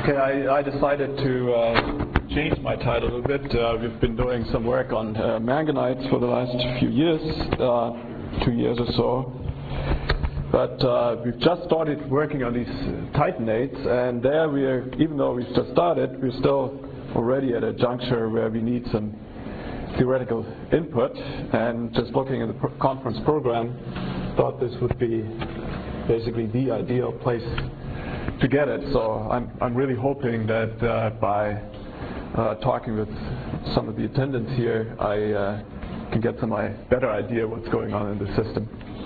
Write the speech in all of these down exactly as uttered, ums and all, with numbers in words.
Okay, I, I decided to uh, change my title a little bit. Uh, we've been doing some work on uh, manganites for the last few years, uh, two years or so. But uh, we've just started working on these uh, titanates, and there we are, even though we've just started, we're still already at a juncture where we need some theoretical input. And just looking at the pro conference program, thought this would be basically the ideal place to get it. So I'm, I'm really hoping that uh, by uh, talking with some of the attendants here, I uh, can get some uh, better idea what's going on in the system.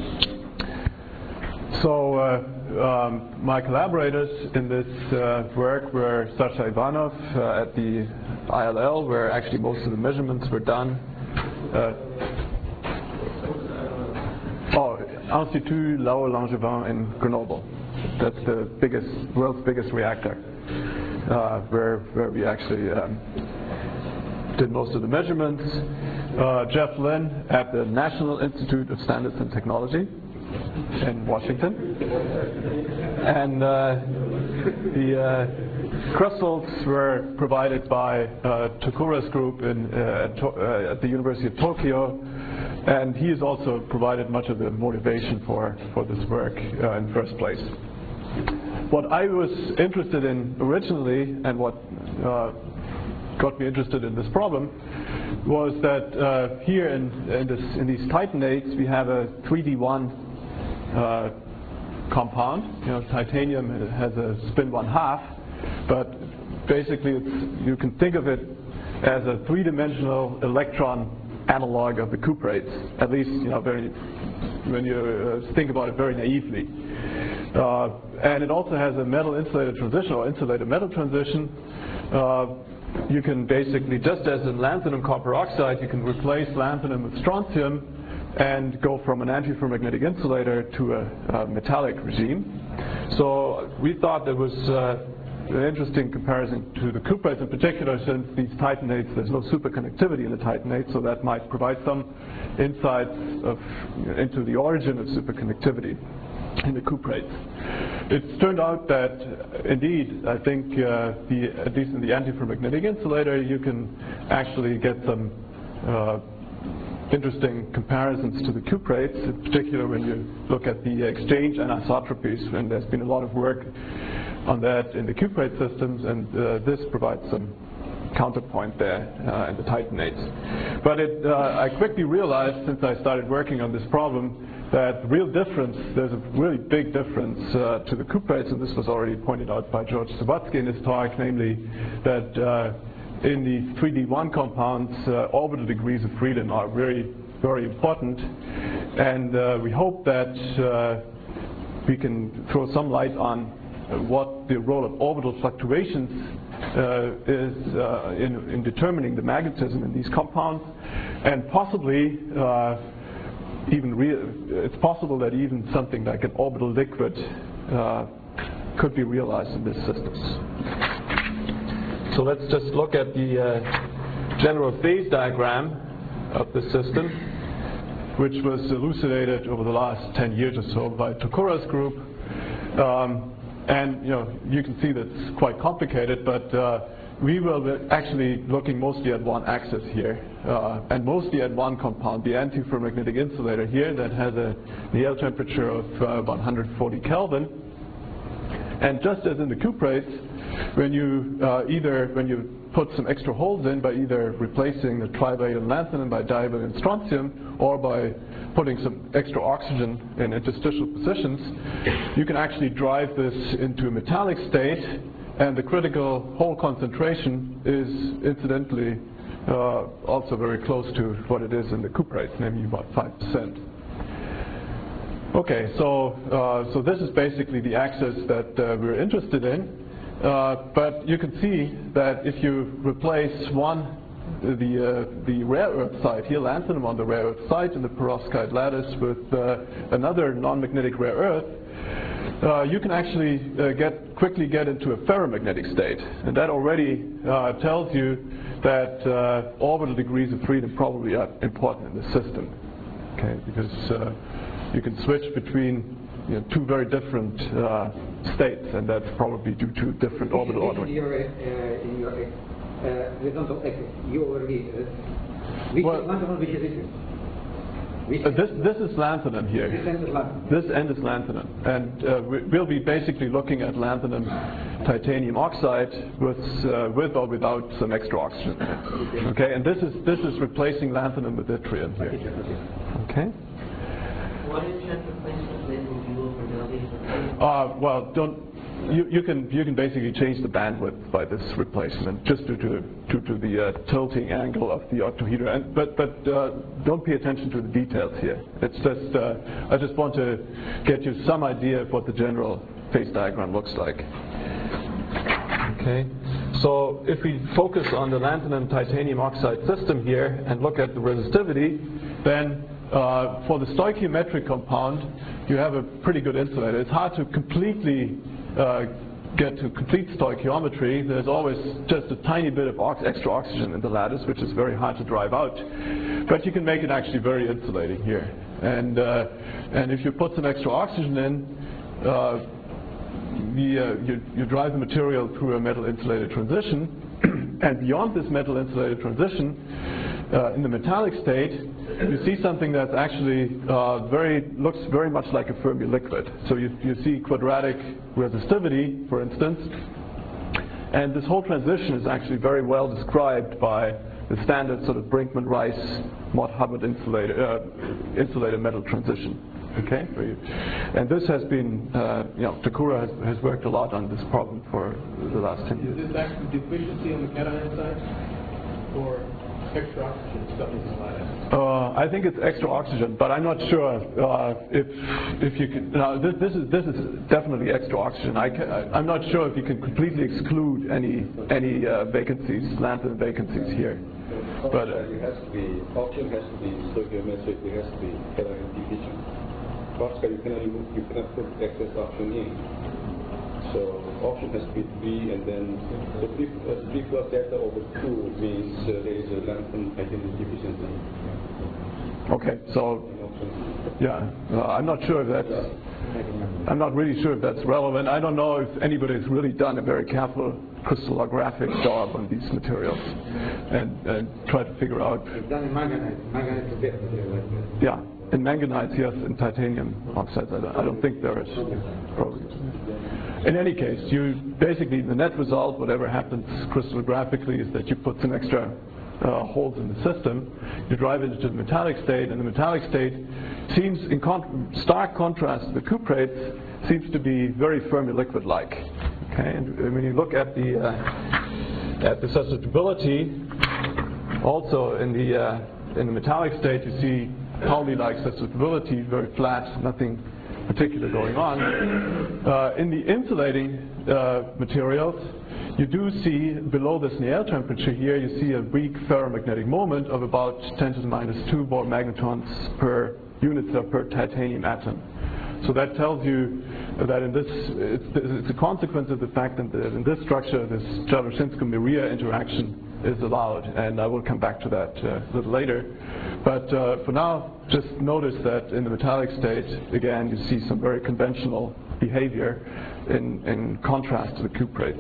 So uh, um, my collaborators in this uh, work were Sasha Ivanov uh, at the I L L, where actually most of the measurements were done. Uh, oh, Institut Laue-Langevin in Grenoble. That's the biggest, world's biggest reactor, uh, where where we actually um, did most of the measurements. Uh, Jeff Lynn at the National Institute of Standards and Technology in Washington, and uh, the uh, crystals were provided by uh, Tokura's group in, uh, at, uh, at the University of Tokyo, and he has also provided much of the motivation for, for this work uh, in the first place. What I was interested in originally, and what uh, got me interested in this problem, was that uh, here in, in, this, in these titanates we have a three D one Uh, compound. You know, titanium has a spin one half, but basically it's, you can think of it as a three-dimensional electron analog of the cuprates. At least, you know, very when you uh, think about it very naively. Uh, and it also has a metal insulated transition or insulated metal transition. Uh, you can basically, just as in lanthanum copper oxide, you can replace lanthanum with strontium and go from an antiferromagnetic insulator to a, a metallic regime. So we thought there was uh, an interesting comparison to the cuprates in particular, since these titanates, there's no superconductivity in the titanate, so that might provide some insights of, into the origin of superconductivity in the cuprates. It's turned out that indeed, I think uh, the, at least in the antiferromagnetic insulator, you can actually get some uh, interesting comparisons to the cuprates, in particular when you look at the exchange anisotropies, and there's been a lot of work on that in the cuprate systems, and uh, this provides some counterpoint there uh, in the titanates. But it, uh, I quickly realized, since I started working on this problem, that the real difference, there's a really big difference uh, to the cuprates, and this was already pointed out by George Sawatsky in his talk, namely that uh, in the three D one compounds, uh, orbital degrees of freedom are very, very important, and uh, we hope that uh, we can throw some light on what the role of orbital fluctuations uh, is uh, in, in determining the magnetism in these compounds, and possibly uh, even re it's possible that even something like an orbital liquid uh, could be realized in these systems. So let's just look at the uh, general phase diagram of the system, which was elucidated over the last ten years or so by Tokura's group. Um, and you know, you can see that it's quite complicated, but uh, we will be actually looking mostly at one axis here, uh, and mostly at one compound, the antiferromagnetic insulator here, that has a Néel temperature of uh, about one hundred forty Kelvin. And just as in the cuprates, when you uh, either when you put some extra holes in by either replacing the trivalent lanthanum by divalent strontium, or by putting some extra oxygen in interstitial positions, you can actually drive this into a metallic state, and the critical hole concentration is incidentally uh, also very close to what it is in the cuprates, namely about five percent. Okay, so uh, so this is basically the axis that uh, we're interested in. Uh, but you can see that if you replace one, the, uh, the rare earth site here, lanthanum on the rare earth site in the perovskite lattice, with uh, another non-magnetic rare earth, uh, you can actually uh, get quickly get into a ferromagnetic state. And that already uh, tells you that uh, orbital degrees of freedom probably are important in the system. Okay, because uh, you can switch between you know, two very different uh, states, and that's probably due to different orbital ordering. In your, uh, in your uh, horizontal axis, you already uh, which Well, lanthanum, which is it? Which Uh, this, this is lanthanum here. This end is lanthanum. This end is lanthanum. And uh, we- we'll be basically looking at lanthanum titanium oxide with, uh, with or without some extra oxygen. Okay, and this is, this is replacing lanthanum with yttrium here. Okay? What is that replacement then will you over nowadays? Uh, well, don't, you, you, can, you can basically change the bandwidth by this replacement, just due to, due to the uh, tilting angle of the octahedra. And, but but uh, don't pay attention to the details here. It's just, uh, I just want to get you some idea of what the general phase diagram looks like. Okay, so if we focus on the lanthanum titanium oxide system here and look at the resistivity, then uh, for the stoichiometric compound, you have a pretty good insulator. It's hard to completely uh, get to complete stoichiometry. There's always just a tiny bit of ox extra oxygen in the lattice, which is very hard to drive out. But you can make it actually very insulating here. And, uh, and if you put some extra oxygen in, uh, The, uh, you, you drive the material through a metal insulated transition, and beyond this metal insulated transition, uh, in the metallic state, you see something that's actually uh, very looks very much like a Fermi liquid. So you, you see quadratic resistivity, for instance, and this whole transition is actually very well described by the standard sort of Brinkman-Rice Mott-Hubbard insulated, uh, insulated metal transition. Okay, and this has been, uh, you know, Takura has, has worked a lot on this problem for the last ten years. Is this actually deficiency on the cation side, or extra oxygen stuff in the lattice? Uh, I think it's extra oxygen, but I'm not sure uh, if if you can. No, this, this is this is definitely extra oxygen. I can, I, I'm not sure if you can completely exclude any any uh, vacancies, lanthanum vacancies here. But uh, it has to be oxygen has to be stoichiometric. It has to be cation deficient. Tosca, you cannot remove, you cannot put excess oxygen in. So oxygen has to be three, and then the three, uh, three plus delta over two means uh, there is a lanthanum titanium deficiency. Okay, so yeah, uh, I'm not sure if that's. I'm not really sure if that's relevant. I don't know if anybody's really done a very careful crystallographic job on these materials and, and try to figure out. It's done in manganite. Manganite is better material like that. Yeah. In manganites, yes. In titanium oxides, I don't, I don't think there is. Probably. In any case, you basically the net result, whatever happens crystallographically, is that you put some extra uh, holes in the system. You drive it into the metallic state, and the metallic state seems, in con stark contrast to the cuprates, seems to be very Fermi liquid-like. Okay, and when you look at the uh, at the susceptibility, also in the uh, in the metallic state, you see Pauli-like susceptibility, very flat, nothing particular going on. Uh, in the insulating uh, materials, you do see below the Snell temperature here, you see a weak ferromagnetic moment of about ten to the minus two Bohr magnetons per unit cell per titanium atom. So that tells you that in this, it's, it's a consequence of the fact that in this structure, this Jaroszynsko-Miria interaction is allowed, and I will come back to that uh, a little later. But uh, for now, just notice that in the metallic state, again, you see some very conventional behavior in, in contrast to the cuprates.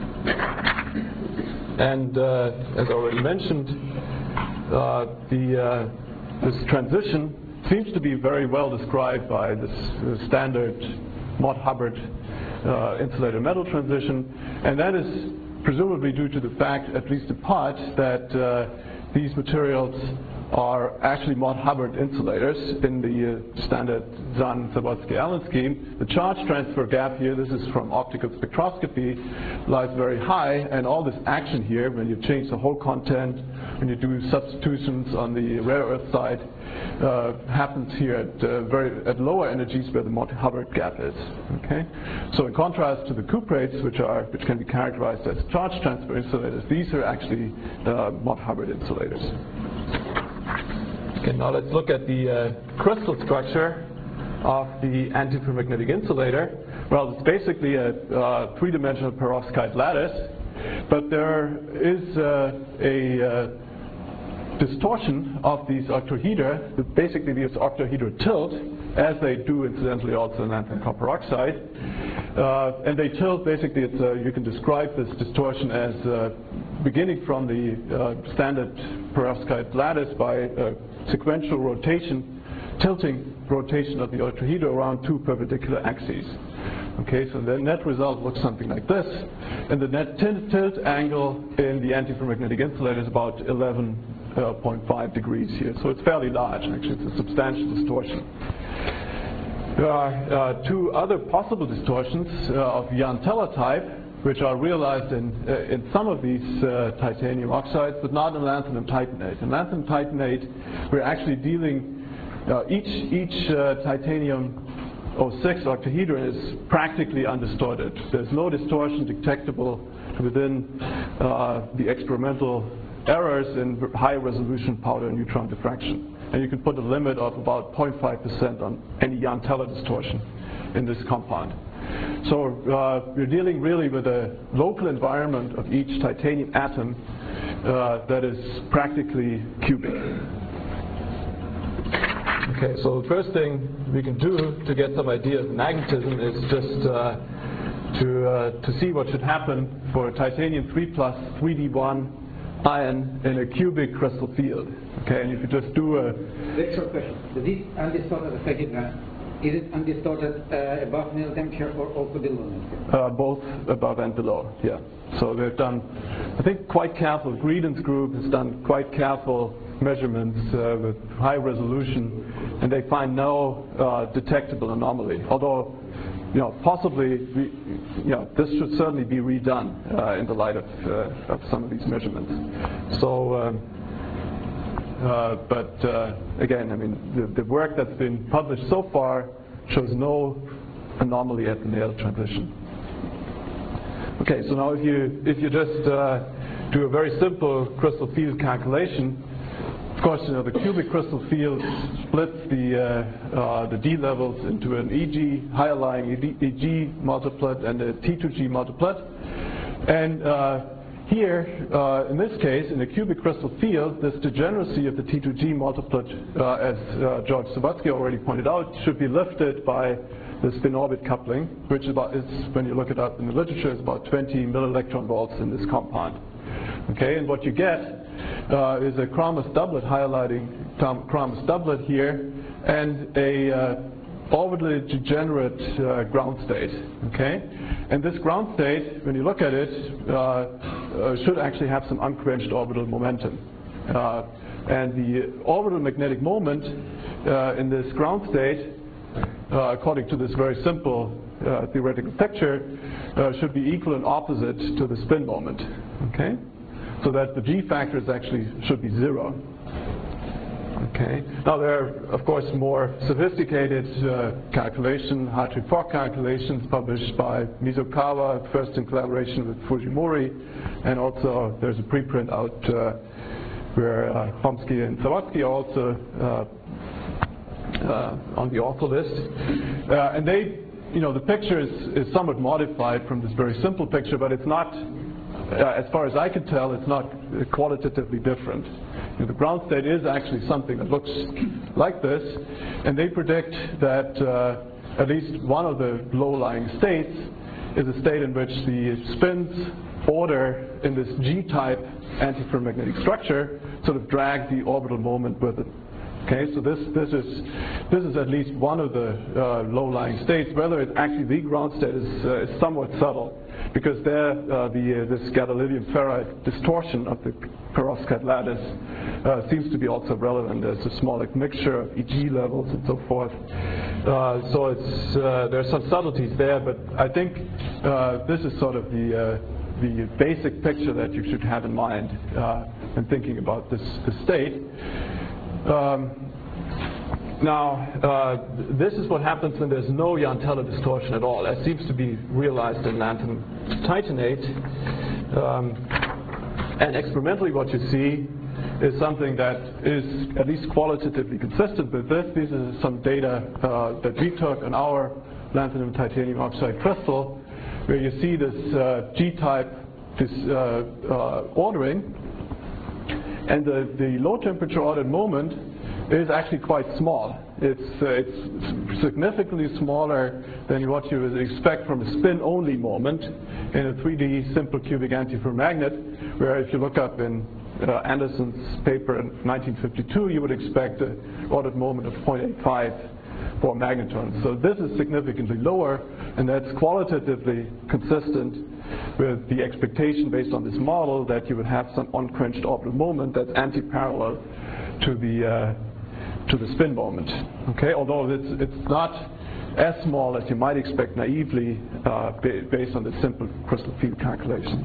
And uh, as I already mentioned, uh, the, uh, this transition seems to be very well described by this uh, standard Mott-Hubbard uh, insulator metal transition, and that is presumably due to the fact, at least in part, that uh, these materials are actually Mott-Hubbard insulators in the uh, standard Zahn-Sawatzky-Allen scheme. The charge transfer gap here, this is from optical spectroscopy, lies very high, and all this action here, when you change the whole content, when you do substitutions on the rare earth side, uh, happens here at uh, very at lower energies where the Mott-Hubbard gap is. Okay, so in contrast to the cuprates, which are which can be characterized as charge transfer insulators, these are actually uh, Mott-Hubbard insulators. Okay, now let's look at the uh, crystal structure of the antiferromagnetic insulator. Well, it's basically a uh, three-dimensional perovskite lattice, but there is uh, a uh, distortion of these octahedra. Basically, this octahedral tilt as they do incidentally also in lanthanum copper oxide. Uh, and they tilt, basically, it's, uh, you can describe this distortion as uh, beginning from the uh, standard perovskite lattice by uh, sequential rotation, tilting rotation of the tetrahedra around two perpendicular axes. Okay, so the net result looks something like this, and the net tilt angle in the antiferromagnetic insulator is about eleven point five degrees here, so it's fairly large. Actually, it's a substantial distortion. There are uh, two other possible distortions uh, of Jahn-Teller type, which are realized in, uh, in some of these uh, titanium oxides, but not in lanthanum titanate. In lanthanum titanate, we're actually dealing, uh, each, each uh, titanium oh six octahedron is practically undistorted. There's no distortion detectable within uh, the experimental errors in high resolution powder neutron diffraction. And you can put a limit of about zero point five percent on any Jahn-Teller distortion in this compound. So uh, we're dealing really with a local environment of each titanium atom uh, that is practically cubic. Okay, so the first thing we can do to get some idea of magnetism is just uh, to, uh, to see what should happen for a titanium three plus three D one ion in a cubic crystal field. Okay, and if you just do a... Very short question. This undistorted titanium, is it undistorted uh, above nail temperature or also below nail temperature? Uh, both above and below, yeah. So they've done, I think, quite careful, Greedon's group has done quite careful measurements uh, with high resolution, and they find no uh, detectable anomaly. Although, you know, possibly, we, you know, this should certainly be redone uh, in the light of, uh, of some of these measurements. So, um, uh, but uh, again, I mean, the, the work that's been published so far shows no anomaly at the nail transition. Okay, so now if you if you just uh, do a very simple crystal field calculation. Of course, you know, the cubic crystal field splits the, uh, uh, the D levels into an E G, higher lying E G multiplet and a T two G multiplet. And uh, here, uh, in this case, in the cubic crystal field, this degeneracy of the T two G multiplet, uh, as uh, George Sawatsky already pointed out, should be lifted by the spin-orbit coupling, which is, about, is, when you look it up in the literature, is about twenty milli-electron volts in this compound. Okay, and what you get Uh, is a Kramers doublet highlighting Kramers doublet here, and a uh, orbitally degenerate uh, ground state. Okay, and this ground state, when you look at it, uh, uh, should actually have some unquenched orbital momentum. Uh, and the orbital magnetic moment uh, in this ground state, uh, according to this very simple uh, theoretical picture, uh, should be equal and opposite to the spin moment. Okay. So that the G factors actually should be zero. Okay. Now there are, of course, more sophisticated uh, calculation, Hartree-Fock calculations published by Mizukawa, first in collaboration with Fujimori, and also there's a preprint out uh, where uh, Chomsky and Sawatsky are also uh, uh, on the author list. Uh, and they, you know, the picture is, is somewhat modified from this very simple picture, but it's not. Uh, as far as I can tell, it's not uh, qualitatively different. You know, the ground state is actually something that looks like this, and they predict that uh, at least one of the low-lying states is a state in which the spins order in this G-type antiferromagnetic structure sort of drag the orbital moment with it. Okay, so this this is this is at least one of the uh, low-lying states. Whether it's actually the ground state is, uh, is somewhat subtle, because there uh, the uh, this gadolinium ferrite distortion of the perovskite lattice uh, seems to be also relevant. There's a small like, mixture of E G levels and so forth. Uh, so it's uh, there's some subtleties there, but I think uh, this is sort of the uh, the basic picture that you should have in mind uh, when thinking about this, this state. Um, now, uh, this is what happens when there's no Jahn-Teller distortion at all, as seems to be realized in lanthanum titanate. Um, and experimentally what you see is something that is at least qualitatively consistent with this. This is some data uh, that we took on our lanthanum titanium oxide crystal, where you see this uh, G-type this, uh, uh, ordering. And the, the low temperature ordered moment is actually quite small. It's, uh, it's significantly smaller than what you would expect from a spin-only moment in a three D simple cubic antiferromagnet, where if you look up in uh, Anderson's paper in nineteen fifty-two, you would expect an ordered moment of zero point eight five for magnetons. So this is significantly lower, and that's qualitatively consistent with the expectation based on this model that you would have some unquenched orbital moment that's anti-parallel to the uh, to the spin moment. Okay, although it's it's not as small as you might expect naively uh, ba based on the simple crystal field calculation.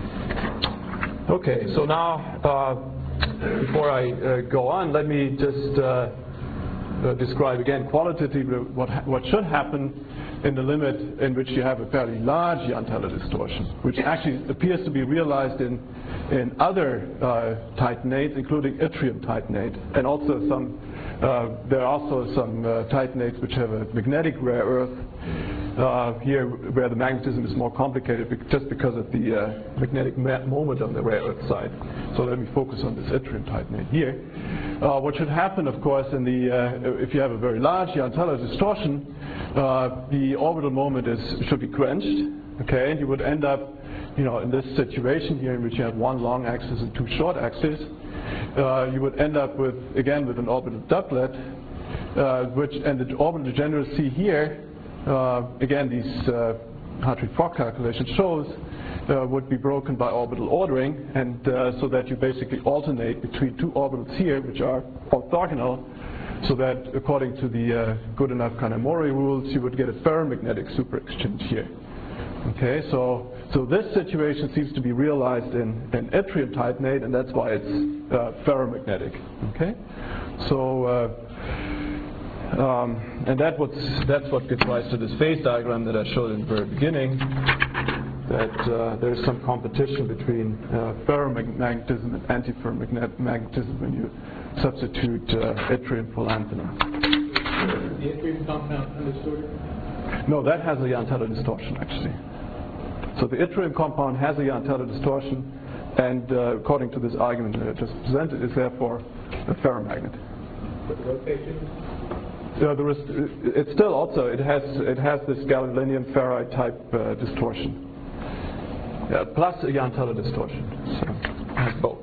Okay, so now uh, before I uh, go on, let me just uh, uh, describe again qualitatively what ha what should happen in the limit in which you have a fairly large Jahn-Teller distortion, which actually appears to be realized in in other uh, titanates, including yttrium titanate, and also some. Uh, there are also some uh, titanates which have a magnetic rare earth uh, here, where the magnetism is more complicated, bec just because of the uh, magnetic moment on the rare earth side. So let me focus on this yttrium titanate here. Uh, what should happen, of course, in the uh, if you have a very large Jahn-Teller distortion, uh, the orbital moment is should be quenched. Okay, and you would end up, you know, in this situation here, in which you have one long axis and two short axes. Uh, you would end up with, again, with an orbital doublet, uh, which, and the orbital degeneracy here, uh, again, these uh, Hartree-Fock calculation shows, uh, would be broken by orbital ordering, and uh, so that you basically alternate between two orbitals here, which are orthogonal, so that according to the uh, good enough Kanamori rules, you would get a ferromagnetic superexchange here. Okay, so so this situation seems to be realized in an yttrium titanate, and that's why it's uh, ferromagnetic. Okay, so uh, um, and that what's that's what gives rise to this phase diagram that I showed in the very beginning. That uh, there's some competition between uh, ferromagnetism and antiferromagnetism when you substitute uh, yttrium for lanthanum. The yttrium compound undistorted? No, that has a Jahn-Teller distortion actually. So the yttrium compound has a Jahn-Teller distortion, and uh, according to this argument that I just presented, is therefore a ferromagnet. But the rotation? Uh, there is, it's still also it has it has this gadolinium ferrite type uh, distortion, yeah, plus a Jahn-Teller distortion. So it has both.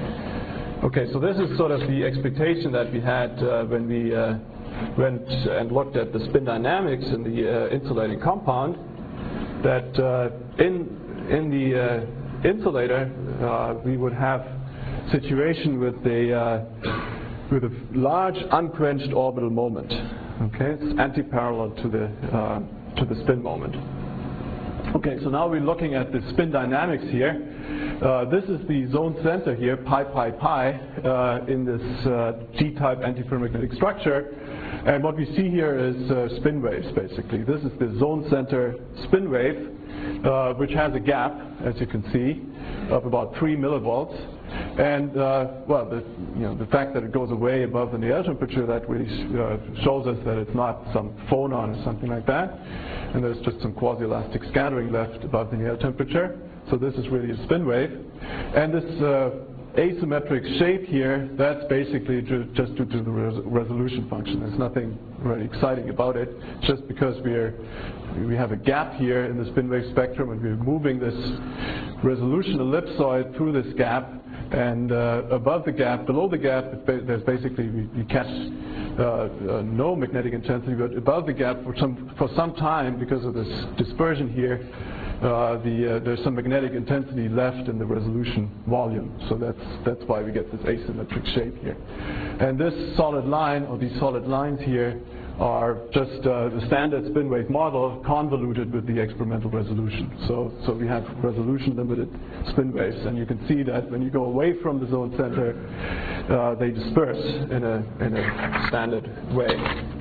Okay, so this is sort of the expectation that we had uh, when we uh, went and looked at the spin dynamics in the uh, insulating compound. That uh, in in the uh, insulator uh, we would have situation with a uh, with a large unquenched orbital moment. Okay, it's anti-parallel to the uh, to the spin moment. Okay, so now we're looking at the spin dynamics here. Uh, this is the zone center here, pi pi pi, uh, in this uh, G-type antiferromagnetic structure. And what we see here is uh, spin waves, basically. This is the zone center spin wave, uh, which has a gap, as you can see, of about three millivolts. And uh, well, the, you know, the fact that it goes away above the Néel temperature, that really sh uh, shows us that it's not some phonon or something like that. And there's just some quasi-elastic scattering left above the Néel temperature. So this is really a spin wave. And this uh, asymmetric shape here, that's basically ju just due to the res resolution function. There's nothing really exciting about it, just because we're, we have a gap here in the spin wave spectrum, and we're moving this resolution ellipsoid through this gap, and uh, above the gap, below the gap, there's basically, we, we catch uh, uh, no magnetic intensity, but above the gap for some, for some time, because of this dispersion here, Uh, the, uh, there's some magnetic intensity left in the resolution volume, so that's that's why we get this asymmetric shape here. And this solid line, or these solid lines here, are just uh, the standard spin wave model convoluted with the experimental resolution. So so we have resolution limited spin waves, and you can see that when you go away from the zone center, uh, they disperse in a in a standard way.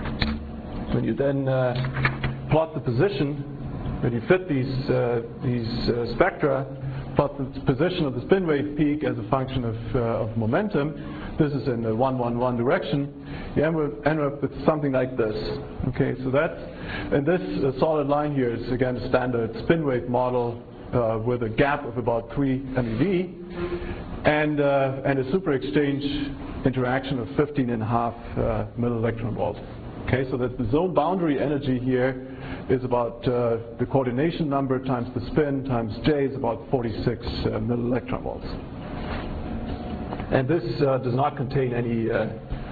When you then uh, plot the position. When you fit these, uh, these uh, spectra, plot the position of the spin wave peak as a function of, uh, of momentum, this is in the one one one direction, you end up with something like this. Okay, so that's, and this uh, solid line here is again a standard spin wave model uh, with a gap of about three MeV. and, uh, and a super exchange interaction of fifteen and a half uh, milli-electron volts. Okay, so that the zone boundary energy here is about uh, the coordination number times the spin times J is about forty-six uh, milli-electron volts. And this uh, does not contain any uh,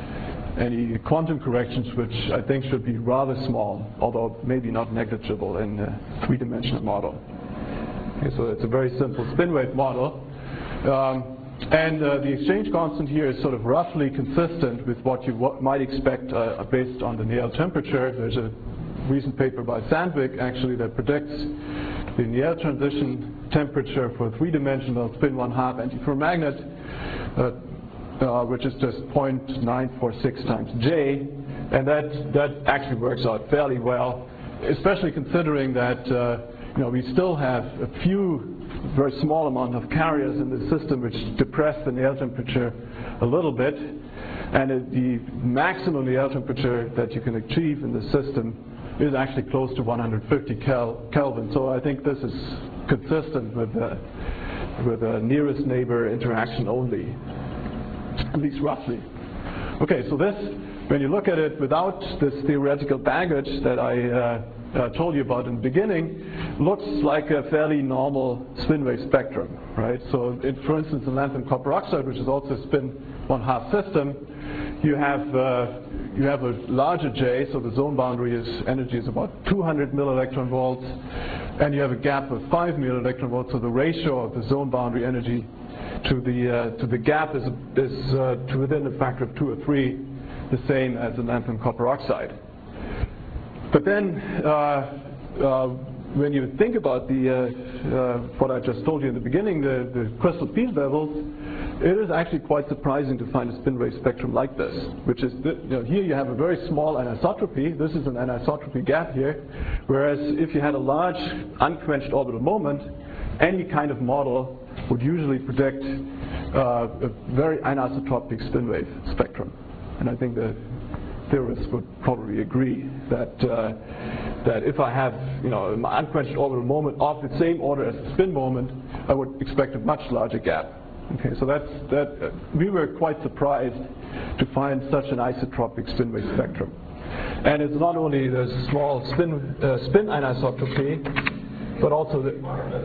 any quantum corrections, which I think should be rather small, although maybe not negligible in a three-dimensional model. Okay, so it's a very simple spin wave model. Um, And uh, the exchange constant here is sort of roughly consistent with what you w might expect uh, based on the Néel temperature. There's a recent paper by Sandvik actually that predicts the Néel transition temperature for three-dimensional spin one half antiferromagnet, uh, uh, which is just zero point nine four six times J, and that that actually works out fairly well, especially considering that uh, you know we still have a few very small amount of carriers in the system which depress the Néel temperature a little bit, and it, the maximum Néel temperature that you can achieve in the system is actually close to one hundred fifty Kel Kelvin. So I think this is consistent with the, with the nearest neighbor interaction only, at least roughly. Okay, so this, when you look at it without this theoretical baggage that I uh, Uh, told you about in the beginning, looks like a fairly normal spin wave spectrum, right? So, it, for instance, in lanthanum copper oxide, which is also a spin one half system, you have uh, you have a larger J, so the zone boundary is energy is about two hundred milli-electron volts, and you have a gap of five milli-electron volts. So the ratio of the zone boundary energy to the uh, to the gap is is uh, to within a factor of two or three, the same as in lanthanum copper oxide. But then, uh, uh, when you think about the uh, uh, what I just told you in the beginning, the, the crystal field levels, it is actually quite surprising to find a spin wave spectrum like this. Which is, the, you know, here you have a very small anisotropy. This is an anisotropy gap here, whereas if you had a large unquenched orbital moment, any kind of model would usually predict uh, a very anisotropic spin wave spectrum, and I think the theorists would probably agree that uh, that if I have, you know, an unquenched orbital moment of the same order as the spin moment, I would expect a much larger gap. Okay, so that's that. Uh, we were quite surprised to find such an isotropic spin wave spectrum, and it's not only the small spin uh, spin anisotropy, but also the.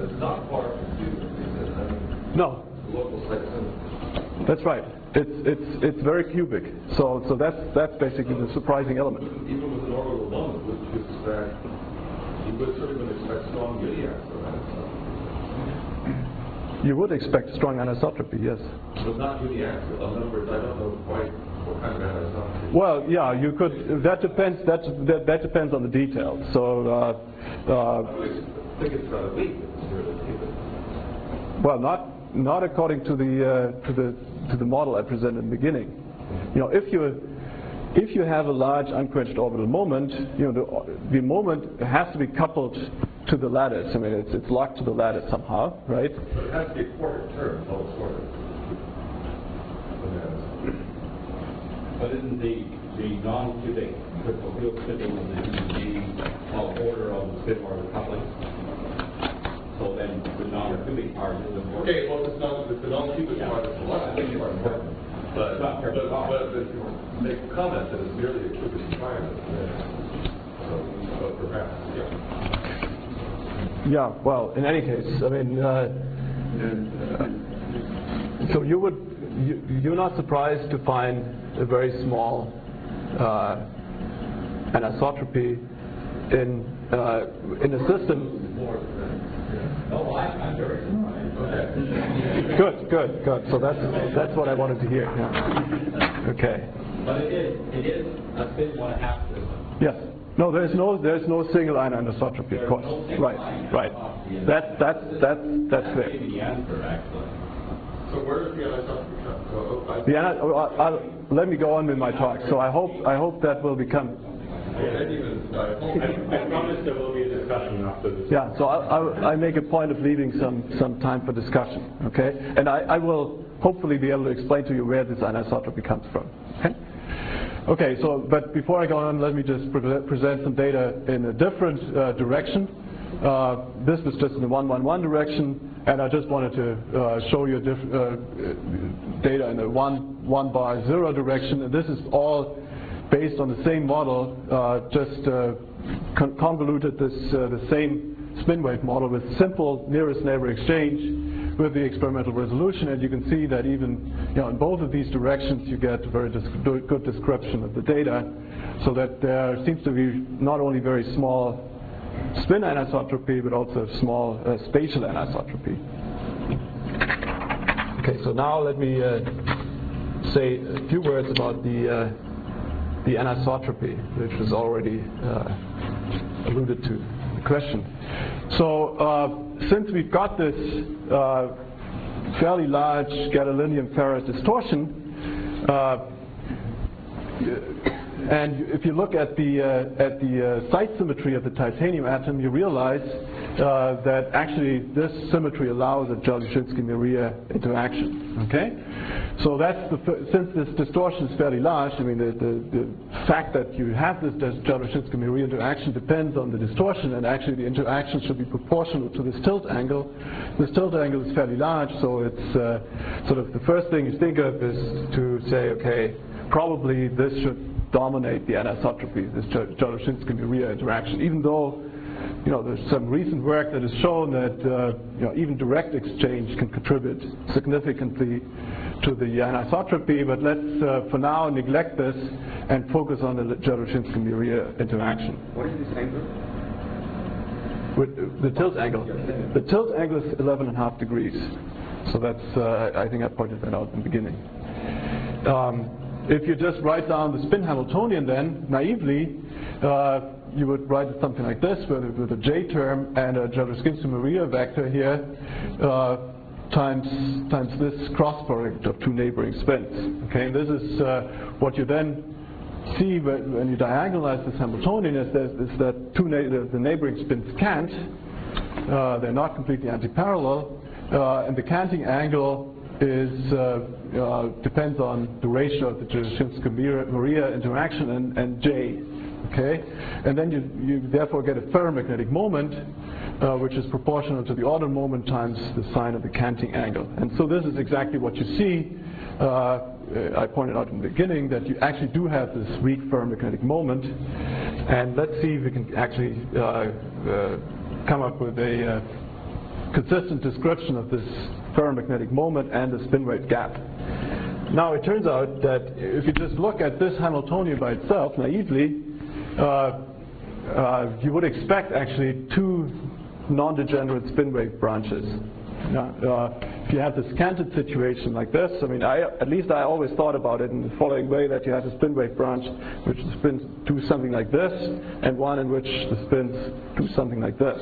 No. That's right. It's it's it's very cubic. So so that's that's basically the surprising element. Even with an orbital moment, which is that you would certainly expect strong Gideons from anisotropy. You would expect strong anisotropy, yes. But not Gideons. In other words, I don't know quite what kind of anisotropy. Well, yeah, you could. That depends. That that, that depends on the details. So. Uh, uh, I think it's rather weak. Well, not not according to the uh, to the. to the model I presented in the beginning. You know, if you if you have a large unquenched orbital moment, you know, the, the moment has to be coupled to the lattice. I mean, it's it's locked to the lattice somehow, right? But it has to be a quarter term, all quarter. But isn't the the non-cubic crystal field spinning in the the order of the spin order coupling? So then the non-cubic part is important. Okay, well, it's not the non-cubic part is a lot. I think it's important. But, but, but, but they comment that it's merely a cubic environment. So, so perhaps, yeah. Yeah, well, in any case, I mean, uh, so you would, you, you're not surprised to find a very small uh, anisotropy in uh, in a system. No, I, I'm very surprised. Okay. Good, good, good. So that's that's what I wanted to hear. Yeah. Okay. But it is it is a spin one half system. Yes. No, there's no there's no single ion anisotropy, of course. No right, right. That's that's that's that's clear. Maybe the answer actually. So where does the anisotropy come? So, I, The ani- oh, I'll, I'll, let me go on with my talk. So I hope I hope that will become. I promise there will be a discussion after this. Yeah, so I, I, I make a point of leaving some, some time for discussion, okay? And I, I will hopefully be able to explain to you where this anisotropy comes from, okay? Okay, so, but before I go on, let me just pre present some data in a different uh, direction. Uh, this was just in the one one one direction, and I just wanted to uh, show you diff uh, data in the one one bar zero direction. And this is all based on the same model, uh, just uh, con convoluted this uh, the same spin wave model with simple nearest neighbor exchange with the experimental resolution. And you can see that even you know, in both of these directions you get a very good description of the data, so that there seems to be not only very small spin anisotropy, but also small uh, spatial anisotropy. Okay, so now let me uh, say a few words about the uh, the anisotropy, which was already uh, alluded to in the question. So uh, since we've got this uh, fairly large gadolinium ferrous distortion, uh, and if you look at the uh, at the uh, site symmetry of the titanium atom, you realize uh, that actually this symmetry allows a Dzyaloshinskii-Meria interaction. Okay, so that's the since this distortion is fairly large. I mean, the the, the fact that you have this Dzyaloshinskii-Meria interaction depends on the distortion, and actually the interaction should be proportional to this tilt angle. This tilt angle is fairly large, so it's uh, sort of the first thing you think of is to say, okay, probably this should dominate the anisotropy, this Dzyaloshinskii-Meria interaction, even though you know, there's some recent work that has shown that uh, you know, even direct exchange can contribute significantly to the anisotropy, but let's uh, for now neglect this and focus on the Dzyaloshinskii-Meria interaction. What is this angle? With the tilt angle. The tilt angle is eleven and a half degrees. So that's, uh, I think I pointed that out in the beginning. Um, If you just write down the spin Hamiltonian, then naively, uh, you would write it something like this, with, with a J term and a Dzyaloshinskii-Meria vector here, uh, times times this cross product of two neighboring spins. Okay, and this is uh, what you then see when, when you diagonalize this Hamiltonian is, is that two na the, the neighboring spins cant. Uh, they're not completely antiparallel, uh, and the canting angle is uh, uh, depends on the ratio of the Dzyaloshinskii-Meria interaction and, and J, okay? And then you, you therefore get a ferromagnetic moment, uh, which is proportional to the order moment times the sine of the canting angle. And so this is exactly what you see. Uh, I pointed out in the beginning that you actually do have this weak ferromagnetic moment. And let's see if we can actually uh, uh, come up with a uh, consistent description of this ferromagnetic moment and the spin wave gap. Now it turns out that if you just look at this Hamiltonian by itself, naively, uh, uh, you would expect actually two non-degenerate spin wave branches. Now, uh, if you have this canted situation like this, I mean, I, at least I always thought about it in the following way, that you have a spin wave branch which the spins do something like this, and one in which the spins do something like this.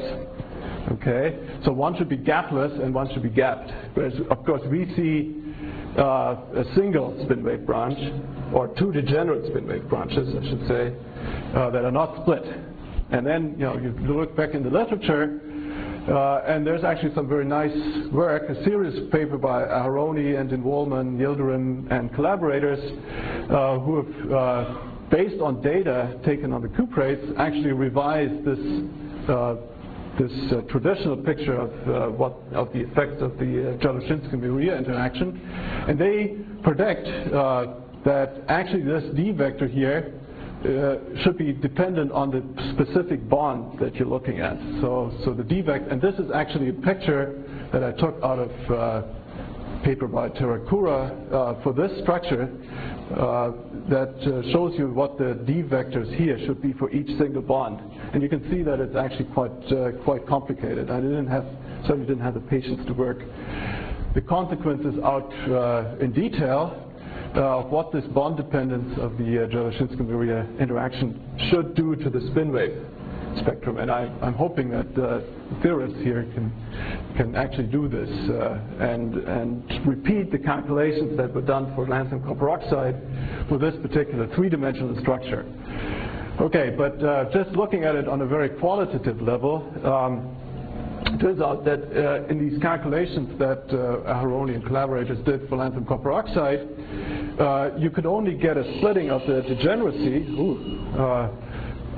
Okay, so one should be gapless and one should be gapped. Whereas, of course, we see uh, a single spin wave branch, or two degenerate spin wave branches, I should say, uh, that are not split. And then, you know, you look back in the literature, uh, and there's actually some very nice work, a serious paper by Aharoni and Involman, Yildirim, and collaborators, uh, who have, uh, based on data taken on the cuprates, actually revised this. Uh, this uh, traditional picture of uh, what of the effects of the uh, Dzyaloshinskii-Meria interaction, and they predict uh, that actually this D vector here uh, should be dependent on the specific bond that you're looking at. So, so the D vector, and this is actually a picture that I took out of uh, paper by Terakura uh, for this structure. Uh, that uh, shows you what the D vectors here should be for each single bond, and you can see that it's actually quite uh, quite complicated. I didn't have certainly didn't have the patience to work the consequences out uh, in detail uh, of what this bond dependence of the uh, Dzyaloshinskii-Meria interaction should do to the spin wave spectrum, and I, I'm hoping that uh, theorists here can can actually do this uh, and and repeat the calculations that were done for lanthanum copper oxide with this particular three-dimensional structure. Okay, but uh, just looking at it on a very qualitative level, um, it turns out that uh, in these calculations that uh, Aharoni and collaborators did for lanthanum copper oxide, uh, you could only get a splitting of the degeneracy. Ooh, uh,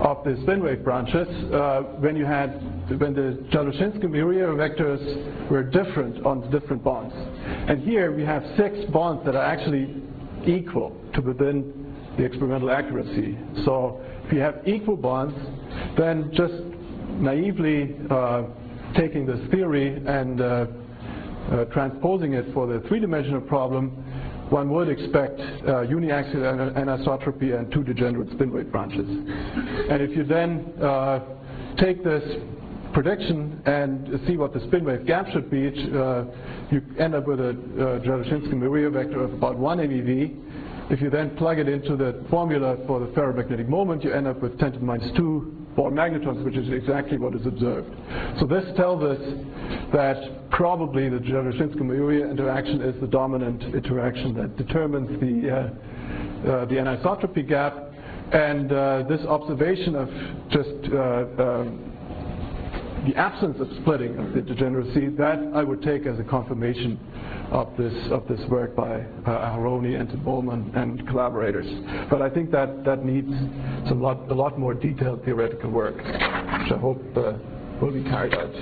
of the spin wave branches uh, when you had when the Dzerzhinsky-Merrier vectors were different on different bonds. And here we have six bonds that are actually equal to within the experimental accuracy. So if you have equal bonds, then just naively uh, taking this theory and uh, uh, transposing it for the three-dimensional problem, one would expect uh, uniaxial anisotropy and two degenerate spin wave branches. And if you then uh, take this prediction and see what the spin wave gap should be, uh, you end up with a uh, Dzerzhinsky-Merrier vector of about one MeV. If you then plug it into the formula for the ferromagnetic moment, you end up with ten to the minus two Born magnetons, which is exactly what is observed. So this tells us that probably the Dzerzhinsky-Merrier interaction is the dominant interaction that determines the, uh, uh, the anisotropy gap. And uh, this observation of just uh, um, the absence of splitting of the degeneracy, that I would take as a confirmation of this of this work by uh, Aharoni and Bowman and collaborators. But I think that that needs some lot, a lot more detailed theoretical work, which I hope uh, will be carried out.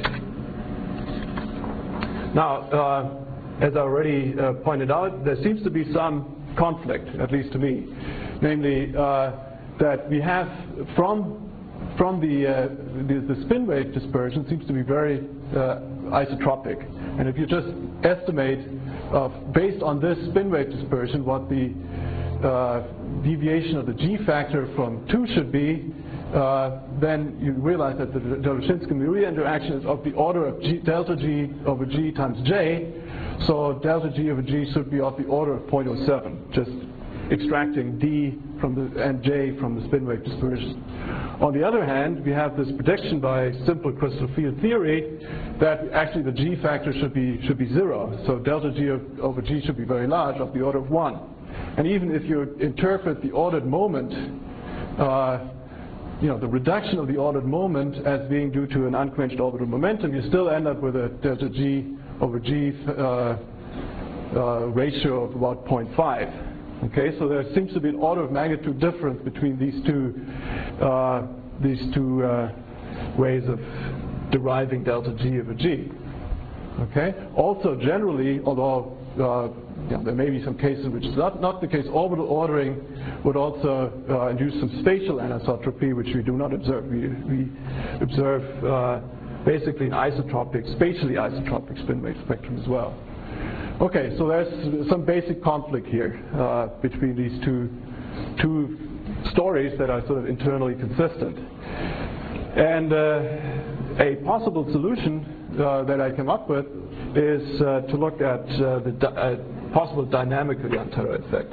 Now, uh, as I already uh, pointed out, there seems to be some conflict, at least to me, namely uh, that we have from from the, uh, the the spin wave dispersion seems to be very uh, isotropic, and if you just estimate uh, based on this spin wave dispersion what the uh, deviation of the G factor from two should be, uh, then you realize that the Dzerzhinsky-Merrier interaction is of the order of G, delta G over G times J, so delta G over G should be of the order of zero point zero seven, just extracting D from the, and J from the spin wave dispersion. On the other hand, we have this prediction by simple crystal field theory that actually the G factor should be should be zero. So delta G over G should be very large, of the order of one. And even if you interpret the ordered moment, uh, you know, the reduction of the ordered moment as being due to an unquenched orbital momentum, you still end up with a delta G over G uh, uh, ratio of about zero point five. Okay, so there seems to be an order of magnitude difference between these two uh, these two uh, ways of deriving delta G over G. Okay. Also, generally, although uh, you know, there may be some cases in which it's not not the case, orbital ordering would also uh, induce some spatial anisotropy, which we do not observe. We we observe uh, basically an isotropic, spatially isotropic spin wave spectrum as well. Okay, so there's some basic conflict here uh, between these two two stories that are sort of internally consistent. And uh, a possible solution uh, that I came up with is uh, to look at uh, the di uh, possible dynamical Jahn-Teller effect.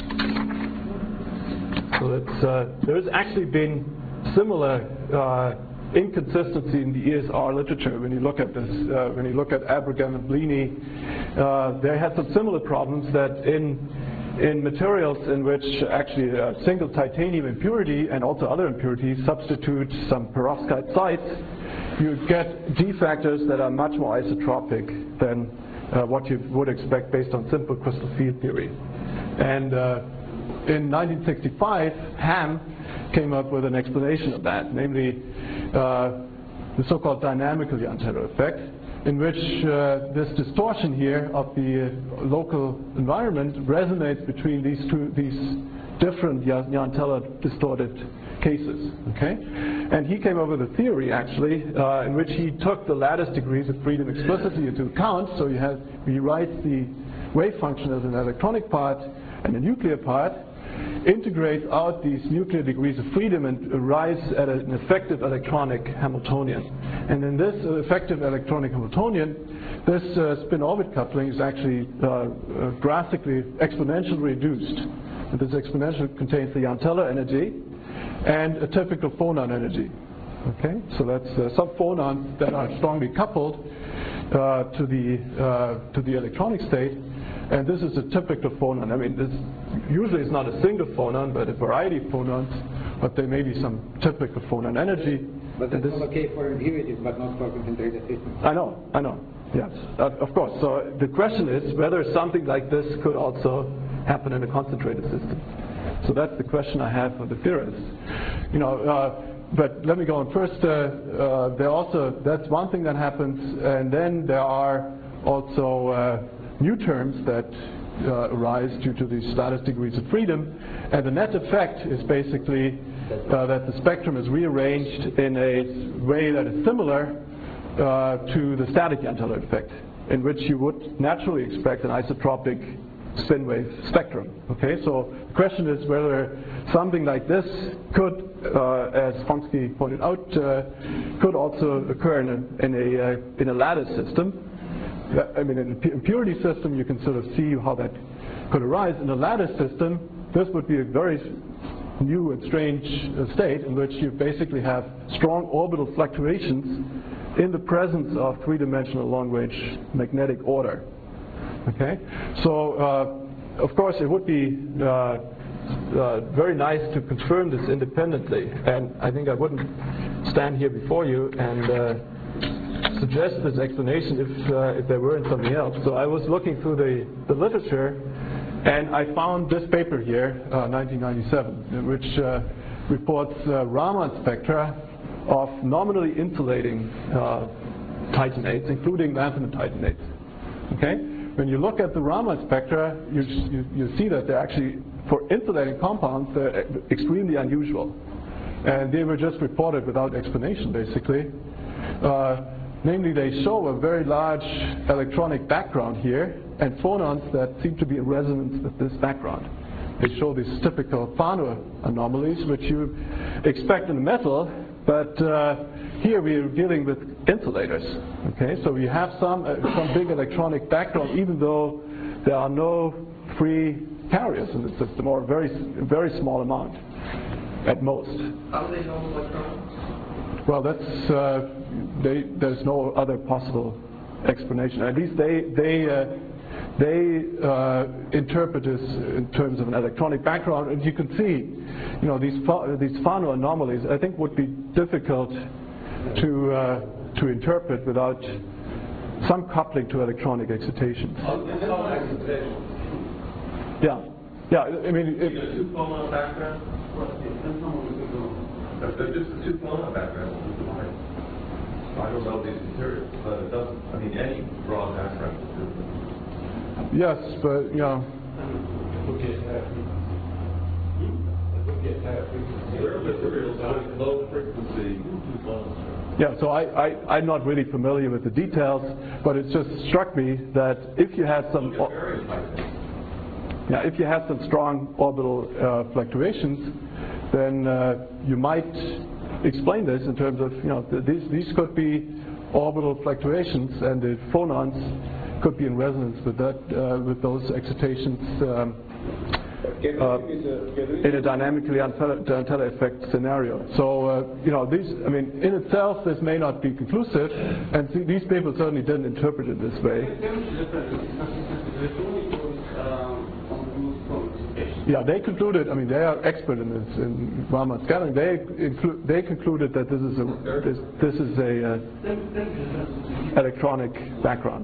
So that's, uh, there's actually been similar uh, inconsistency in the E S R literature. When you look at this, uh, when you look at Abraham and Blini, uh, they had some similar problems that in in materials in which actually a single titanium impurity and also other impurities substitute some perovskite sites, you get G factors that are much more isotropic than uh, what you would expect based on simple crystal field theory. And uh, in nineteen sixty-five, Ham came up with an explanation of that, namely uh, the so-called dynamical Jahn-Teller effect, in which uh, this distortion here of the uh, local environment resonates between these two, these different Jahn-Teller distorted cases. Okay, and he came up with a theory actually uh, in which he took the lattice degrees of freedom explicitly into account. So you have he writes the wave function as an electronic part and a nuclear part, integrates out these nuclear degrees of freedom and arrives at an effective electronic Hamiltonian. And in this uh, effective electronic Hamiltonian, this uh, spin-orbit coupling is actually uh, uh, drastically exponentially reduced. And this exponential contains the Jahn-Teller energy and a typical phonon energy. Okay, so that's uh, some phonons that are strongly coupled uh, to the uh, to the electronic state. And this is a typical phonon. I mean, this usually is not a single phonon, but a variety of phonons, but there may be some typical phonon energy. But that's all okay for impurities, but not for concentrated systems. I know, I know, yes, uh, of course. So the question is whether something like this could also happen in a concentrated system. So that's the question I have for the theorists. You know, uh, but let me go on. First, uh, uh, there also, that's one thing that happens, and then there are also uh, new terms that uh, arise due to these lattice degrees of freedom, and the net effect is basically uh, that the spectrum is rearranged in a way that is similar uh, to the static Jahn-Teller effect, in which you would naturally expect an isotropic spin wave spectrum. Okay, so the question is whether something like this could, uh, as Fonsky pointed out, uh, could also occur in a, in a, uh, in a lattice system. I mean, in a purity system, you can sort of see how that could arise. In a lattice system, this would be a very new and strange uh, state in which you basically have strong orbital fluctuations in the presence of three-dimensional long-range magnetic order. Okay, so uh, of course it would be uh, uh, very nice to confirm this independently, and I think I wouldn't stand here before you and uh, suggest this explanation if, uh, if there weren't something else. So I was looking through the, the literature, and I found this paper here, uh, nineteen ninety-seven, which uh, reports uh, Raman spectra of nominally insulating uh, titanates, including lanthanum titanates. Okay? When you look at the Raman spectra, you, you, you see that they're actually, for insulating compounds, they're extremely unusual. And they were just reported without explanation, basically. Uh, namely, they show a very large electronic background here, and phonons that seem to be in resonance with this background. They show these typical Fano anomalies, which you expect in metal, but uh, here we are dealing with insulators. Okay, so we have some uh, some big electronic background, even though there are no free carriers in the system, or a very very small amount at most. How do they know electrons? Well, that's uh, they, there's no other possible explanation. At least they they. Uh, They uh, interpret this in terms of an electronic background, and you can see, you know, these these Fano anomalies, I think, would be difficult to uh, to interpret without some coupling to electronic excitations. Yeah, yeah. I mean, it, two phonon background. They're just the two phonon background. I don't know these materials, but it doesn't. I mean, any raw background is different. Yes, but you know. Low frequency. Yeah, so I, I, I'm not really familiar with the details, but it just struck me that if you had some, yeah, if you had some strong orbital uh, fluctuations, then uh, you might explain this in terms of, you know, th these these could be orbital fluctuations, and the phonons could be in resonance with that, uh, with those excitations um, uh, in a dynamically Jahn-Teller effect scenario. So, uh, you know, these, I mean, in itself, this may not be conclusive, and th these people certainly didn't interpret it this way. Yeah, they concluded, I mean, they are expert in this, in Raman scattering. They they concluded that this is a this, this is a uh, electronic background.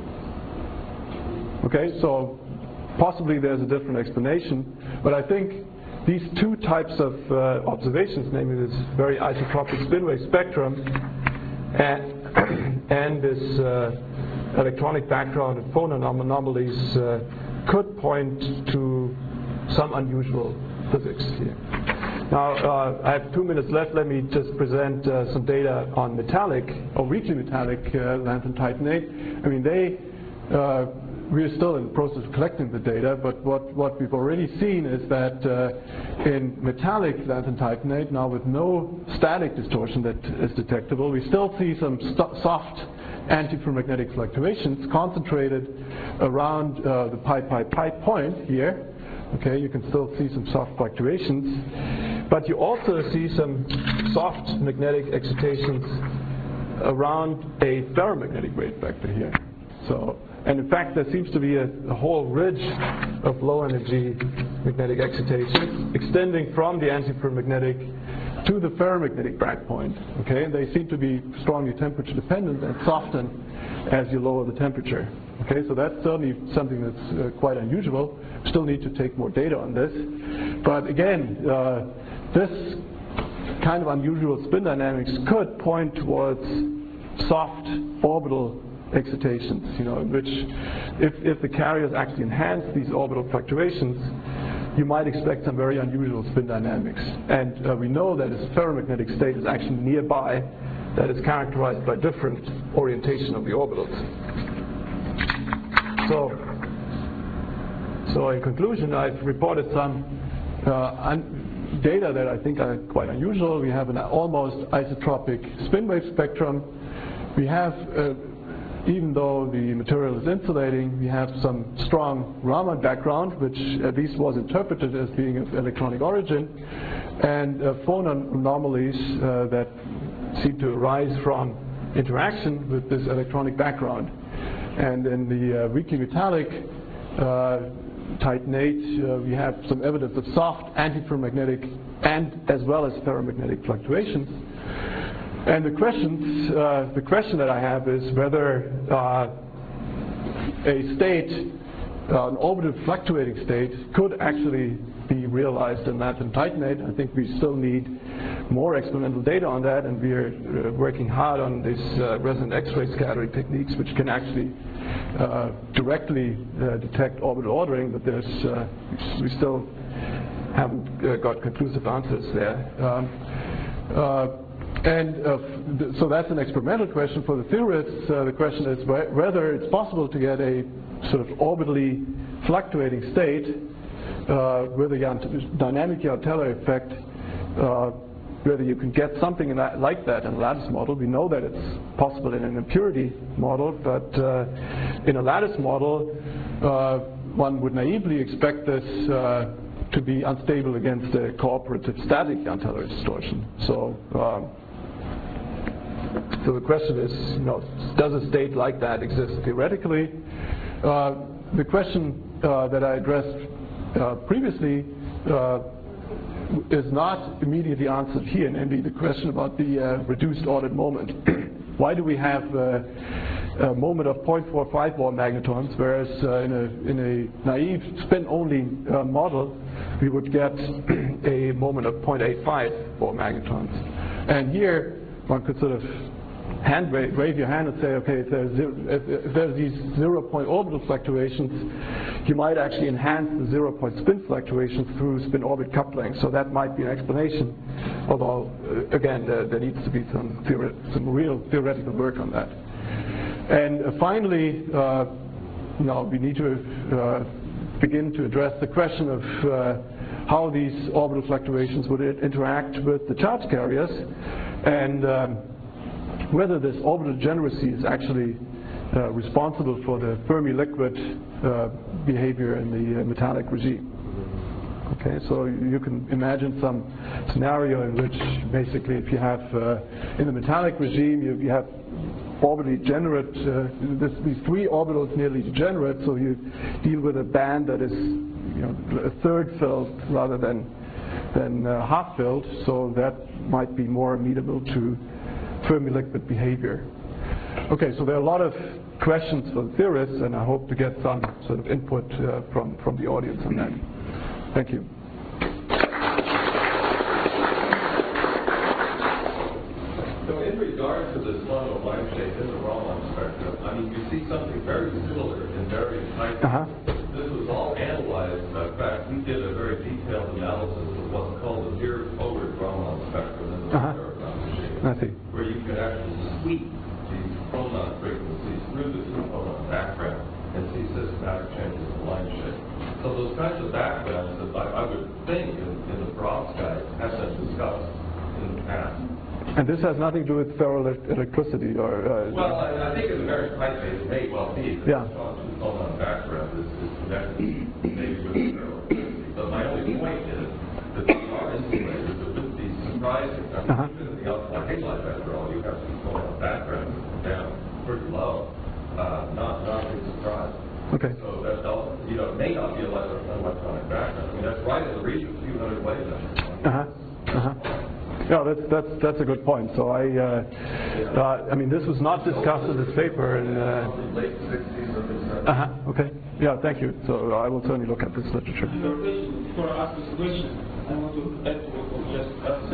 Okay, so possibly there's a different explanation, but I think these two types of uh, observations, namely this very isotropic spin wave spectrum and, and this uh, electronic background and phonon anomalies, uh, could point to some unusual physics here. Now, uh, I have two minutes left. Let me just present uh, some data on metallic, or weakly metallic uh, lanthanum titanate. I mean, they uh, we're still in the process of collecting the data, but what, what we've already seen is that uh, in metallic lanthanum titanate, now with no static distortion that is detectable, we still see some soft antiferromagnetic fluctuations concentrated around uh, the pi pi pi point here. Okay, you can still see some soft fluctuations, but you also see some soft magnetic excitations around a ferromagnetic wave vector here. So. And in fact, there seems to be a, a whole ridge of low-energy magnetic excitation extending from the antiferromagnetic to the ferromagnetic breakpoint. Okay, and they seem to be strongly temperature-dependent and soften as you lower the temperature. Okay, so that's certainly something that's uh, quite unusual. Still need to take more data on this. But again, uh, this kind of unusual spin dynamics could point towards soft orbital excitations, you know, in which if, if the carriers actually enhance these orbital fluctuations, you might expect some very unusual spin dynamics. And uh, we know that this ferromagnetic state is actually nearby, that is characterized by different orientation of the orbitals. So, so in conclusion, I've reported some uh, un data that I think are quite unusual. We have an almost isotropic spin wave spectrum. We have, uh, even though the material is insulating, we have some strong Raman background, which at least was interpreted as being of electronic origin, and uh, phonon anomalies uh, that seem to arise from interaction with this electronic background. And in the uh, weakly metallic uh, titanate, uh, we have some evidence of soft antiferromagnetic and as well as ferromagnetic fluctuations. And the questions, uh, the question that I have is whether uh, a state, uh, an orbital fluctuating state, could actually be realized in lanthanum titanate. I think we still need more experimental data on that, and we are uh, working hard on these uh, resonant X-ray scattering techniques, which can actually uh, directly uh, detect orbital ordering, but there's, uh, we still haven't uh, got conclusive answers there. Um, uh, And uh, th so that's an experimental question for the theorists. Uh, the question is wh whether it's possible to get a sort of orbitally fluctuating state uh, with a dynamic Jahn-Teller effect, uh, whether you can get something in that, like that in a lattice model. We know that it's possible in an impurity model, but uh, in a lattice model, uh, one would naively expect this uh, to be unstable against a cooperative static Jahn-Teller distortion. So. Um, So the question is, you know, does a state like that exist theoretically? Uh, the question uh, that I addressed uh, previously uh, is not immediately answered here, namely the question about the uh, reduced ordered moment. Why do we have uh, a moment of zero point four five Bohr magnetons, whereas uh, in, a, in a naive spin-only uh, model, we would get a moment of zero point eight five Bohr magnetons? And here, one could sort of hand wave, wave your hand and say, okay, if there's, zero, if, if there's these zero-point orbital fluctuations, you might actually enhance the zero-point spin fluctuations through spin-orbit coupling. So that might be an explanation, although, uh, again, there, there needs to be some, some real theoretical work on that. And uh, finally, uh, you know, we need to uh, begin to address the question of uh, how these orbital fluctuations would interact with the charge carriers, and um, whether this orbital degeneracy is actually uh, responsible for the Fermi liquid uh, behavior in the uh, metallic regime. Okay, so you can imagine some scenario in which basically if you have uh, in the metallic regime you, you have orbitally degenerate, uh, this, these three orbitals nearly degenerate, so you deal with a band that is, you know, a third filled rather than than uh, half filled, so that might be more amenable to Fermi liquid behavior. Okay, so there are a lot of questions for the theorists, and I hope to get some sort of input uh, from, from the audience on that. Thank you. So in regard to this funnel line shape in the Raman spectrum, I mean, you see something very similar in various types. Uh-huh. This was all analyzed. In fact, we did a very detailed analysis of what's called the mirror forward Raman spectrum in the Uh-huh. I see. where you can actually sweep these phonon frequencies through the two-phonon background and see systematic changes in line shape. So those kinds of backgrounds that I, I would think in, in the perovskite have been discussed in the past. And this has nothing to do with ferroelectricity or... Uh, Well, I, I think in the very tight case, it may well be that Yeah. the two-phonon background is, is connected maybe with the ferroelectricity. But my only point is that there are insulators that would be surprising. I mean, Uh-huh. even in the ultraviolet halide, after all, you have two-phonon background down pretty low. Uh, not, not a big surprise. Okay. So that doesn't, you know, it may not be an electronic background. I mean, that's right in the region, a few hundred wavelengths. Uh-huh. Uh-huh. Yeah, that's, that's, that's a good point. So I, uh, uh, I mean, this was not discussed in this paper. And, uh, late sixties or mid seventies. uh-huh. Okay. Yeah, thank you. So I will certainly look at this literature. Before I ask this question, I want to add to what you just said.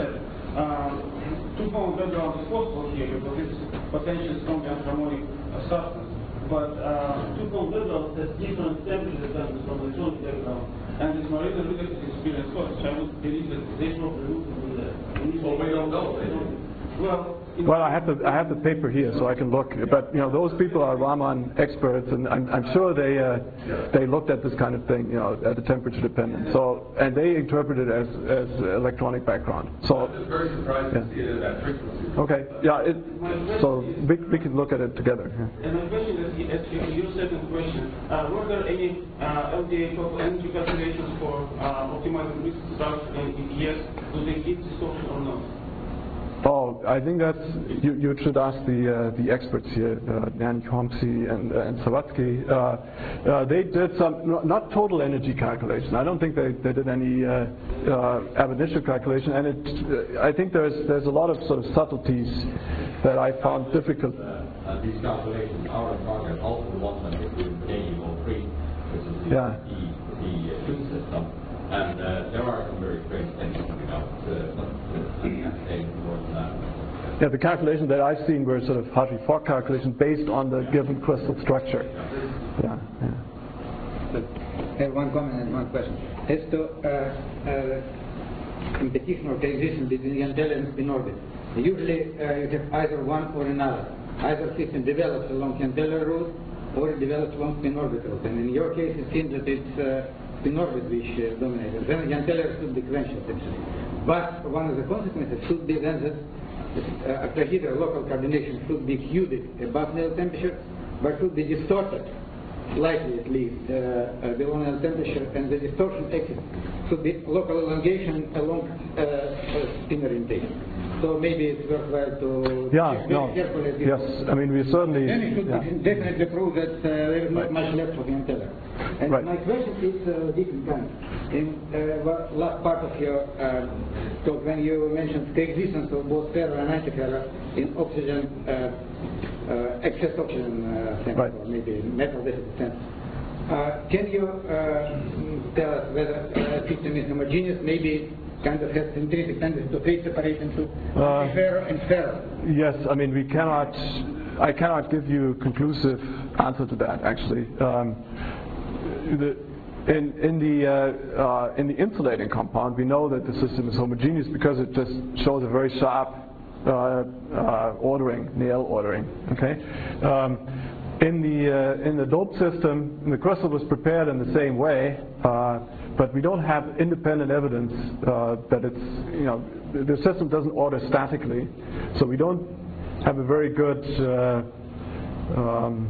um, two-bone background is possible here because it's potentially strong antiharmonic uh, substance. But uh, two-bone background has different temperature dependence from electronic background. And this Marina Lucas experience course, I would believe that they probably look into that. Well, we don't know. Well, Well, I have the I have the paper here, so I can look. But you know, those people are Raman experts, and I'm, I'm sure they uh, they looked at this kind of thing, you know, at the temperature dependent. So and they interpret it as as electronic background. So I'm just very surprised yeah. to see it at that frequency. Okay, yeah. It, so we we can look at it together. Yeah. And my question is, as to your second question, uh, were there any uh, L D A total energy calculations for uh, optimizing risk structure, and if yes, do they keep this option or not? Oh, I think that's you. You should ask the uh, the experts here, uh, Dan Chomsky and uh, and Sawatsky. Uh, uh, they did some no, not total energy calculation. I don't think they, they did any uh, uh, ab initio calculation, and it. Uh, I think there's there's a lot of sort of subtleties that I found difficult. Uh, uh, these calculations are in progress. Also, the ones that we do in J E O three, which is the Yeah. the, the uh, tune system. And uh, there are some very strange things coming out, uh, but uh, I can't say more than that. Yeah, the calculations that I've seen were sort of Hartree-Fock calculations based on the given crystal structure. Yeah, yeah. I have one comment and one question. As to uh, uh, competition or coexistence between Yandel and spin orbit, usually uh, you have either one or another. Either system develops along Yandel route or it develops along spin orbit route. And in your case, it seems that it's uh, spin orbit which uh, dominates. Then Yandel should be quenched essentially. But one of the consequences should be then that uh, octahedral local coordination should be cubic above nail temperature, but should be distorted slightly at least uh, uh, below nail temperature, and the distortion axis should be local elongation along uh, uh, spin orientation. So maybe it's worthwhile to Yeah, check no, very carefully this. yes. I mean, we certainly. Then it should Yeah. definitely prove that uh, there is not much left of the antenna. And Right. my question is uh, different kind. In uh, wa- last part of your uh, talk, when you mentioned coexistence of both ferro and antiferro in oxygen, uh, uh, excess oxygen uh, sense, Right. or maybe metal deficit sense. Uh, can you uh, tell us whether uh, system is homogeneous? Maybe kind of has intrinsic tendency to phase separate into Uh, antiferro and ferro. Yes, I mean, we cannot, I cannot give you a conclusive answer to that, actually. Um, the, in, in, the, uh, uh, in the insulating compound, we know that the system is homogeneous because it just shows a very sharp uh, uh, ordering, Néel ordering, okay? Um, in, the, uh, in the dope system, the crystal was prepared in the same way, uh, but we don't have independent evidence uh, that it's, you know, the, the system doesn't order statically, so we don't have a very good uh, um,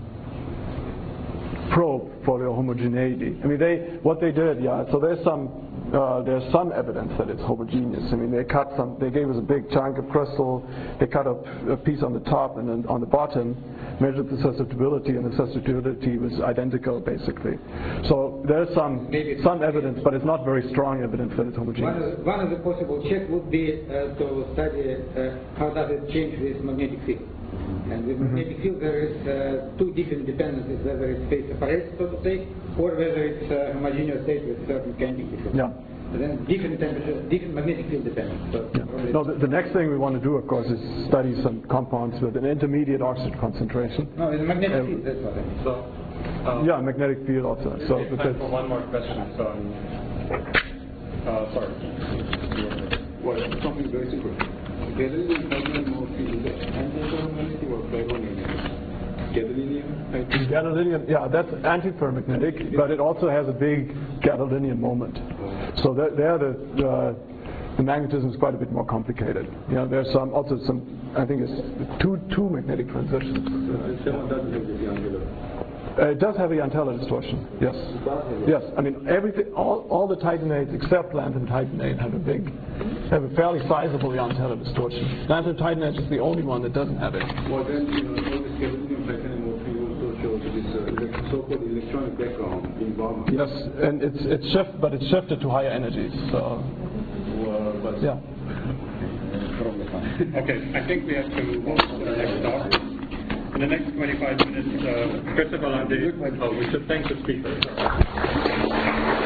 probe for the homogeneity. I mean, they, what they did, yeah, so there's some, uh, there's some evidence that it's homogeneous. I mean, they cut some, they gave us a big chunk of crystal, they cut a, a piece on the top and then on the bottom, measured the susceptibility, and the susceptibility was identical, basically. So there's some, some evidence, but it's not very strong evidence that it's homogeneous. One of, the, one of the possible checks would be uh, to study uh, how does it change with magnetic field. And with Mm-hmm. magnetic field there is uh, two different dependencies, whether it's phase separated, so to say, or whether it's a homogeneous state with certain kinetic difference. Yeah. And then different temperature, different magnetic field dependence. So Yeah. No, the, the next thing we want to do, of course, is study some compounds with an intermediate oxygen concentration. no, it's magnetic Um, field, that's what I mean. So, um, Yeah, magnetic field also. So, we have because, time for one more question. So, um, uh, sorry. Well, something very simple. Gadolinium has more field antiferromagnetic or ferromagnetic. Gadolinium. gadolinium, yeah, that's antiferromagnetic, but it also has a big gadolinium moment. So there, there the, the the magnetism is quite a bit more complicated. You know, there's some also some, I think it's two two magnetic transitions. Seven doesn't have the angular. Uh, it does have a Yantella distortion. Yes. Yes. I mean, everything, all, all the titanates except lanthanum titanate have a big, have a fairly sizable Yantella distortion. Lanthanum titanate is the only one that doesn't have it. Well, then, you know, all this gadolinium titanium also shows this uh, so-called electronic background in Balmer. Yes, and it's it's shift, but it's shifted to higher energies. So, Well, but yeah. Okay, I think we have to move to the next talk. In the next twenty-five minutes, uh, Christopher Landi, oh, we should thank the speakers.